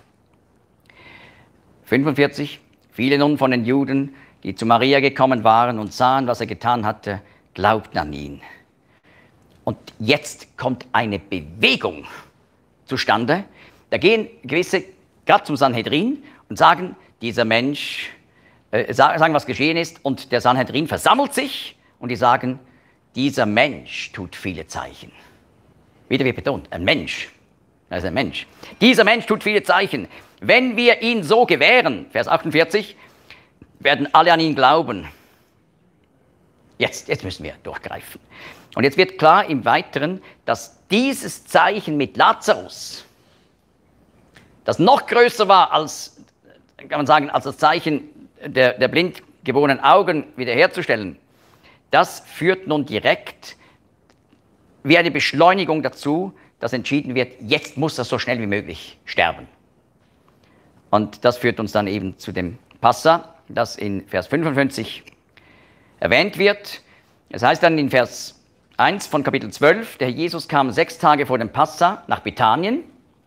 fünfundvierzig. Viele nun von den Juden, die zu Maria gekommen waren und sahen, was er getan hatte, glaubten an ihn. Und jetzt kommt eine Bewegung zustande. Da gehen gewisse, gerade zum Sanhedrin, und sagen, dieser Mensch, äh, sagen, was geschehen ist, und der Sanhedrin versammelt sich und die sagen, dieser Mensch tut viele Zeichen. Wieder wird betont, ein Mensch. Das ist ein Mensch. Dieser Mensch tut viele Zeichen. Wenn wir ihn so gewähren, Vers achtundvierzig, werden alle an ihn glauben. Jetzt, jetzt müssen wir durchgreifen. Und jetzt wird klar im Weiteren, dass dieses Zeichen mit Lazarus, das noch größer war als, kann man sagen, als das Zeichen der, der blind geborenen Augen wiederherzustellen, das führt nun direkt wie eine Beschleunigung dazu, dass entschieden wird, jetzt muss er so schnell wie möglich sterben. Und das führt uns dann eben zu dem Passa, das in Vers fünfundfünfzig erwähnt wird. Es heißt dann in Vers eins von Kapitel zwölf, der Herr Jesus kam sechs Tage vor dem Passa nach Bethanien.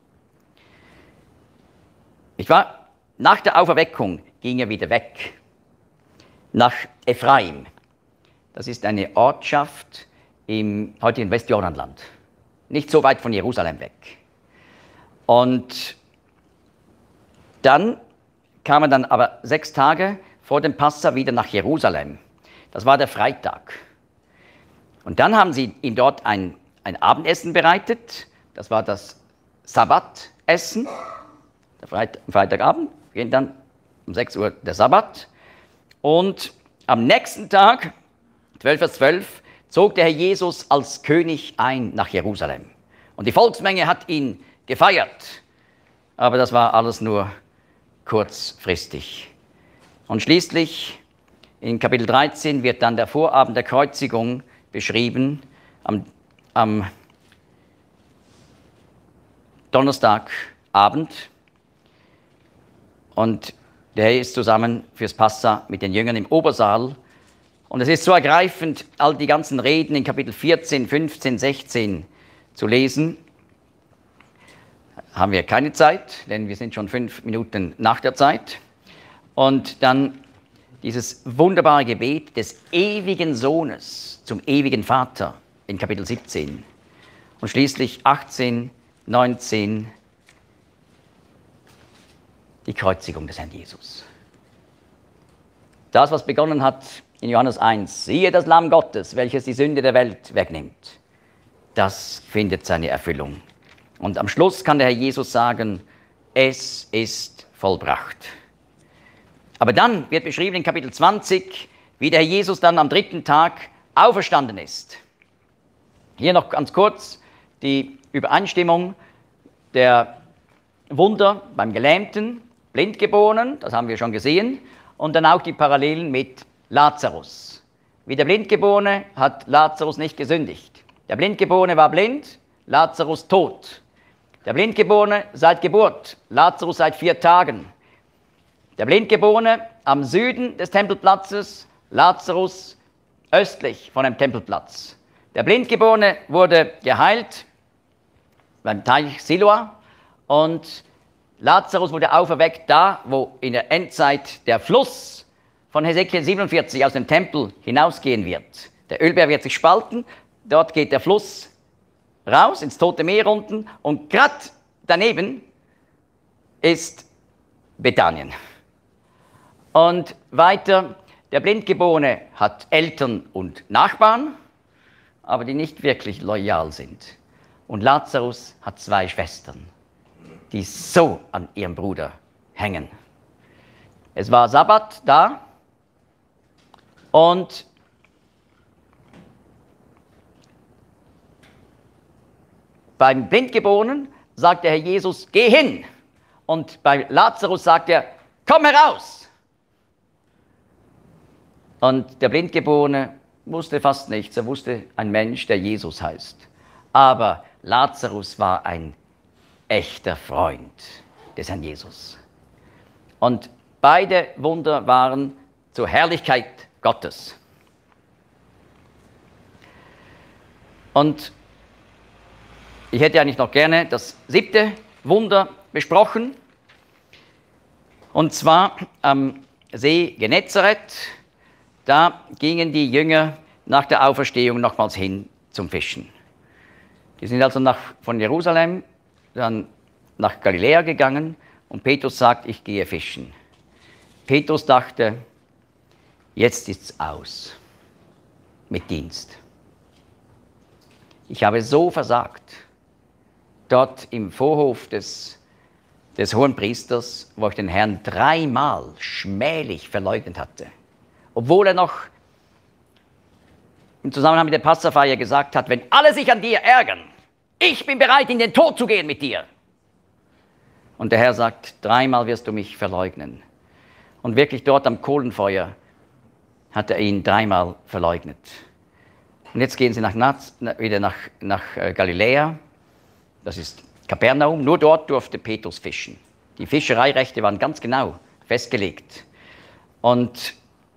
Ich war, nach der Auferweckung ging er wieder weg, nach Ephraim. Das ist eine Ortschaft im heutigen Westjordanland, nicht so weit von Jerusalem weg. Und dann kam er dann aber sechs Tage vor dem Passa wieder nach Jerusalem. Das war der Freitag. Und dann haben sie ihm dort ein, ein Abendessen bereitet. Das war das Sabbatessen. Der Freit- Freitagabend beginnt dann um sechs Uhr der Sabbat. Und am nächsten Tag, zwölf Vers zwölf, zog der Herr Jesus als König ein nach Jerusalem. Und die Volksmenge hat ihn gefeiert. Aber das war alles nur kurzfristig. Und schließlich in Kapitel dreizehn wird dann der Vorabend der Kreuzigung beschrieben, am, am Donnerstagabend. Und der Herr ist zusammen fürs Passa mit den Jüngern im Obersaal. Und es ist so ergreifend, all die ganzen Reden in Kapitel vierzehn, fünfzehn, sechzehn zu lesen. Haben wir keine Zeit, denn wir sind schon fünf Minuten nach der Zeit. Und dann dieses wunderbare Gebet des ewigen Sohnes zum ewigen Vater in Kapitel siebzehn. Und schließlich achtzehn, neunzehn, die Kreuzigung des Herrn Jesus. Das, was begonnen hat in Johannes eins, siehe das Lamm Gottes, welches die Sünde der Welt wegnimmt, das findet seine Erfüllung. Und am Schluss kann der Herr Jesus sagen, es ist vollbracht. Aber dann wird beschrieben in Kapitel zwanzig, wie der Herr Jesus dann am dritten Tag auferstanden ist. Hier noch ganz kurz die Übereinstimmung der Wunder beim Gelähmten, Blindgeborenen, das haben wir schon gesehen, und dann auch die Parallelen mit Lazarus. Wie der Blindgeborene hat Lazarus nicht gesündigt. Der Blindgeborene war blind, Lazarus tot. Der Blindgeborene seit Geburt, Lazarus seit vier Tagen. Der Blindgeborene am Süden des Tempelplatzes, Lazarus östlich von dem Tempelplatz. Der Blindgeborene wurde geheilt beim Teich Siloa und Lazarus wurde auferweckt da, wo in der Endzeit der Fluss von Hesekiel siebenundvierzig aus dem Tempel hinausgehen wird. Der Ölberg wird sich spalten, dort geht der Fluss raus ins Tote Meer unten und gerade daneben ist Bethanien. Und weiter, der Blindgeborene hat Eltern und Nachbarn, aber die nicht wirklich loyal sind. Und Lazarus hat zwei Schwestern, die so an ihrem Bruder hängen. Es war Sabbat da und beim Blindgeborenen sagt der Herr Jesus, geh hin. Und bei Lazarus sagt er, komm heraus. Und der Blindgeborene wusste fast nichts. Er wusste, ein Mensch, der Jesus heißt. Aber Lazarus war ein echter Freund des Herrn Jesus. Und beide Wunder waren zur Herrlichkeit Gottes. Und ich hätte eigentlich noch gerne das siebte Wunder besprochen. Und zwar am See Genezareth. Da gingen die Jünger nach der Auferstehung nochmals hin zum Fischen. Die sind also nach, von Jerusalem dann nach Galiläa gegangen und Petrus sagt, ich gehe fischen. Petrus dachte, jetzt ist's aus mit Dienst. Ich habe so versagt, dort im Vorhof des, des Hohenpriesters, wo ich den Herrn dreimal schmählich verleugnet hatte. Obwohl er noch im Zusammenhang mit der Passafeier gesagt hat, wenn alle sich an dir ärgern, ich bin bereit, in den Tod zu gehen mit dir. Und der Herr sagt, dreimal wirst du mich verleugnen. Und wirklich dort am Kohlenfeuer hat er ihn dreimal verleugnet. Und jetzt gehen sie nach Naz, wieder nach, nach Galiläa, das ist Kapernaum, nur dort durfte Petrus fischen. Die Fischereirechte waren ganz genau festgelegt. Und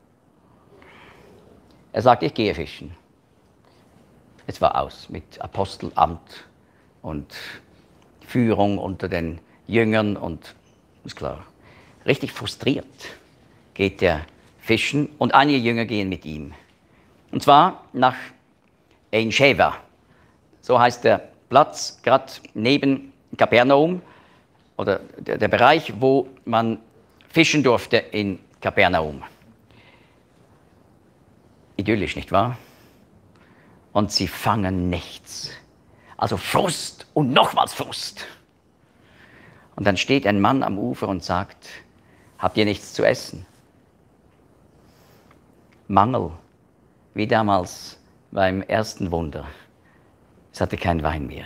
er sagt, ich gehe fischen. Es war aus mit Apostelamt und Führung unter den Jüngern und, ist klar, richtig frustriert geht er fischen und einige Jünger gehen mit ihm. Und zwar nach Ein Sheva, so heißt der Platz, gerade neben Kapernaum, oder der, der Bereich, wo man fischen durfte in Kapernaum. Idyllisch, nicht wahr? Und sie fangen nichts. Also Frust und nochmals Frust. Und dann steht ein Mann am Ufer und sagt, habt ihr nichts zu essen? Mangel, wie damals beim ersten Wunder. Es hatte kein Wein mehr.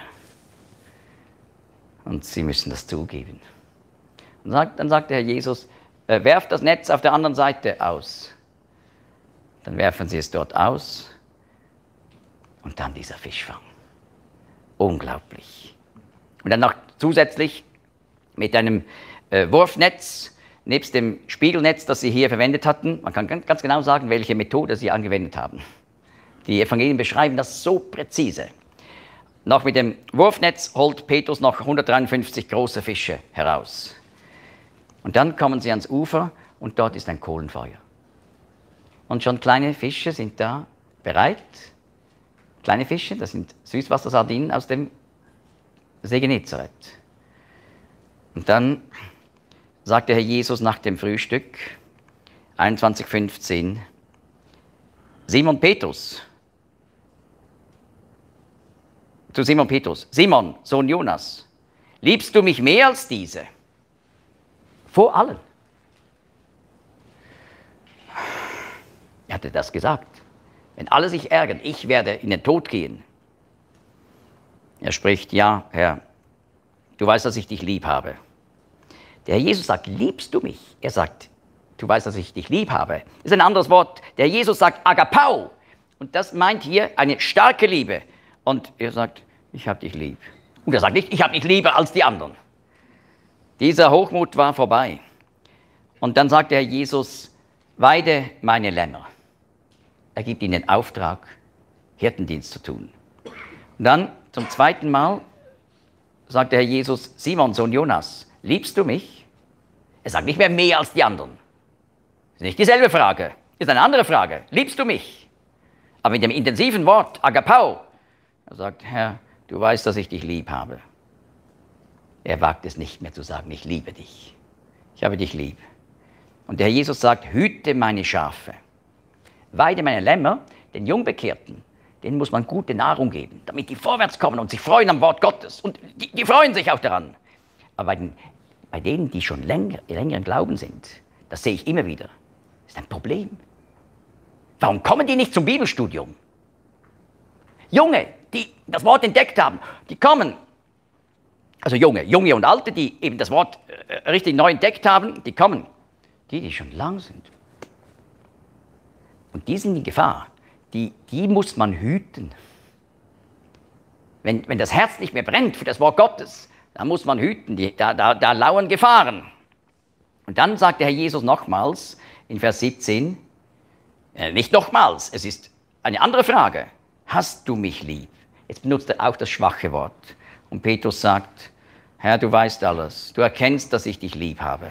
Und sie müssen das zugeben. Und sagt, dann sagt der Herr Jesus, äh, werft das Netz auf der anderen Seite aus. Dann werfen sie es dort aus und dann dieser Fischfang. Unglaublich. Und dann noch zusätzlich mit einem äh, Wurfnetz, nebst dem Spiegelnetz, das sie hier verwendet hatten. Man kann ganz genau sagen, welche Methode sie angewendet haben. Die Evangelien beschreiben das so präzise. Noch mit dem Wurfnetz holt Petrus noch hundertdreiundfünfzig große Fische heraus. Und dann kommen sie ans Ufer und dort ist ein Kohlenfeuer. Und schon kleine Fische sind da bereit. Kleine Fische, das sind Süßwassersardinen aus dem See Genezareth. Und dann sagt der Herr Jesus nach dem Frühstück, einundzwanzig fünfzehn, Simon Petrus, zu Simon Petrus, Simon, Sohn Jonas, liebst du mich mehr als diese? Vor allen. Er hatte das gesagt. Wenn alle sich ärgern, ich werde in den Tod gehen. Er spricht, ja, Herr, du weißt, dass ich dich lieb habe. Der Herr Jesus sagt, liebst du mich? Er sagt, du weißt, dass ich dich lieb habe. Das ist ein anderes Wort. Der Jesus sagt Agapau. Und das meint hier eine starke Liebe. Und er sagt, ich habe dich lieb. Und er sagt nicht, ich habe dich lieber als die anderen. Dieser Hochmut war vorbei. Und dann sagt der Herr Jesus, weide meine Lämmer. Er gibt ihnen den Auftrag, Hirtendienst zu tun. Und dann zum zweiten Mal sagt der Herr Jesus, Simon, Sohn Jonas, liebst du mich? Er sagt nicht mehr mehr als die anderen. Das ist nicht dieselbe Frage, ist eine andere Frage. Liebst du mich? Aber mit dem intensiven Wort, Agapau, er sagt, Herr, du weißt, dass ich dich lieb habe. Er wagt es nicht mehr zu sagen, ich liebe dich. Ich habe dich lieb. Und der Herr Jesus sagt, hüte meine Schafe. Weide meine Lämmer, den Jungbekehrten, denen muss man gute Nahrung geben, damit die vorwärts kommen und sich freuen am Wort Gottes. Und die, die freuen sich auch daran. Aber bei, den, bei denen, die schon länger, länger im Glauben sind, das sehe ich immer wieder, ist ein Problem. Warum kommen die nicht zum Bibelstudium? Junge, die das Wort entdeckt haben, die kommen. Also Junge, Junge und Alte, die eben das Wort äh, richtig neu entdeckt haben, die kommen. Die, die schon lang sind. Und die sind in Gefahr. Die, die muss man hüten. Wenn, wenn das Herz nicht mehr brennt für das Wort Gottes, dann muss man hüten. Die, da, da, da lauern Gefahren. Und dann sagt der Herr Jesus nochmals in Vers siebzehn, äh, nicht nochmals, es ist eine andere Frage. Hast du mich lieb? Jetzt benutzt er auch das schwache Wort. Und Petrus sagt, Herr, du weißt alles. Du erkennst, dass ich dich lieb habe.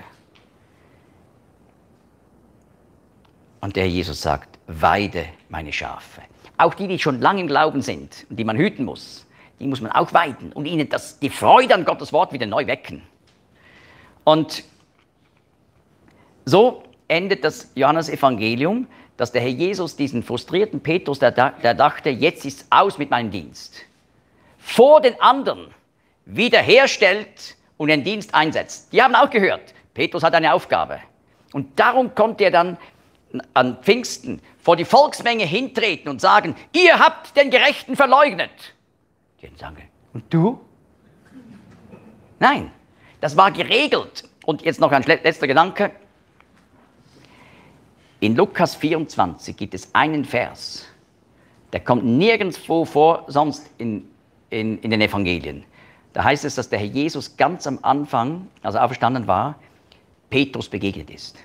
Und der Herr Jesus sagt, weide meine Schafe. Auch die, die schon lange im Glauben sind und die man hüten muss, die muss man auch weiden und ihnen das, die Freude an Gottes Wort wieder neu wecken. Und so endet das Johannesevangelium, dass der Herr Jesus diesen frustrierten Petrus, der, der dachte, jetzt ist es aus mit meinem Dienst, vor den anderen wiederherstellt und den Dienst einsetzt. Die haben auch gehört, Petrus hat eine Aufgabe. Und darum konnte er dann an Pfingsten vor die Volksmenge hintreten und sagen, ihr habt den Gerechten verleugnet. Die sagen, und du? Nein, das war geregelt. Und jetzt noch ein letzter Gedanke. In Lukas vierundzwanzig gibt es einen Vers, der kommt nirgendwo vor, sonst in, in, in den Evangelien. Da heißt es, dass der Herr Jesus ganz am Anfang, als er auferstanden war, Petrus begegnet ist.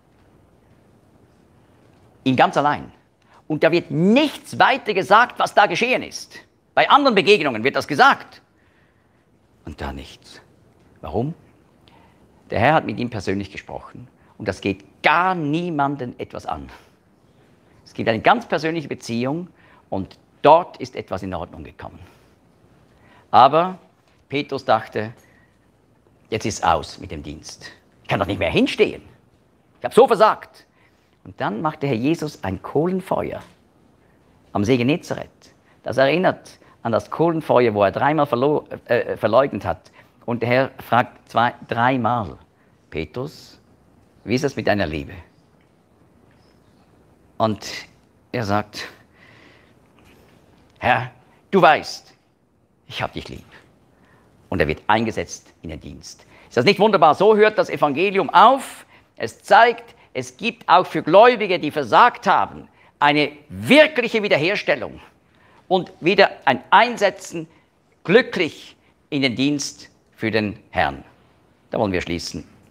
Ihn ganz allein. Und da wird nichts weiter gesagt, was da geschehen ist. Bei anderen Begegnungen wird das gesagt. Und da nichts. Warum? Der Herr hat mit ihm persönlich gesprochen. Und das geht gar niemanden etwas an. Es gibt eine ganz persönliche Beziehung und dort ist etwas in Ordnung gekommen. Aber Petrus dachte, jetzt ist es aus mit dem Dienst. Ich kann doch nicht mehr hinstehen. Ich habe so versagt. Und dann macht der Herr Jesus ein Kohlenfeuer am See Genezareth. Das erinnert an das Kohlenfeuer, wo er dreimal verlo- äh, verleugnet hat. Und der Herr fragt zwei, dreimal, Petrus, wie ist es mit deiner Liebe? Und er sagt, Herr, du weißt, ich habe dich lieb. Und er wird eingesetzt in den Dienst. Ist das nicht wunderbar? So hört das Evangelium auf. Es zeigt, es gibt auch für Gläubige, die versagt haben, eine wirkliche Wiederherstellung und wieder ein Einsetzen glücklich in den Dienst für den Herrn. Da wollen wir schließen.